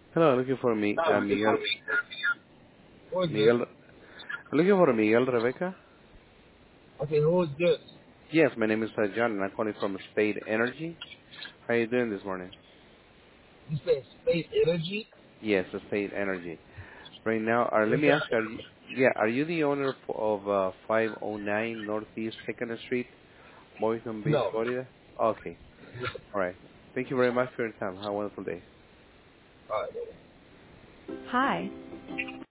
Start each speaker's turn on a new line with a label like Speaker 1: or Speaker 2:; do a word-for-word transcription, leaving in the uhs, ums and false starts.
Speaker 1: Hello, looking for me,
Speaker 2: No,
Speaker 1: uh,
Speaker 2: looking for
Speaker 1: Miguel.
Speaker 2: me. Who is this?
Speaker 1: Miguel, I'm looking for Miguel Rebecca.
Speaker 2: Okay, who is this?
Speaker 1: Yes, my name is uh, John, and I'm calling from Spade Energy. How are you doing this morning?
Speaker 2: You said Space Energy?
Speaker 1: Yes, Spade Energy. Right now, uh, let
Speaker 2: What's
Speaker 1: me ask,
Speaker 2: that?
Speaker 1: are you, yeah, are you the owner f- of uh, five oh nine Northeast second Street, Boynton Beach,
Speaker 2: No.
Speaker 1: Florida? Okay, all right. Thank you very much for your time. Have a wonderful day.
Speaker 2: All right.
Speaker 3: Hi,